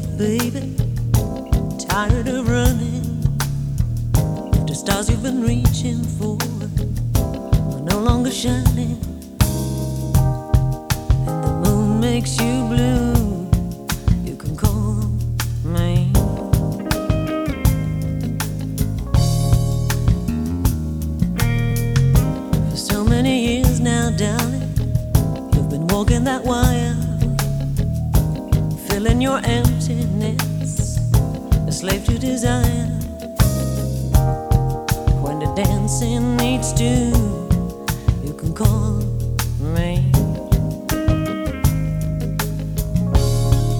up, baby. Tired of running. The stars you've been reaching for are no longer shining. And the moon makes you blue. You can call me. For so many years now, darling, you've been walking that wire, filling your emptiness, a slave to desire. When the dancing needs to, you can call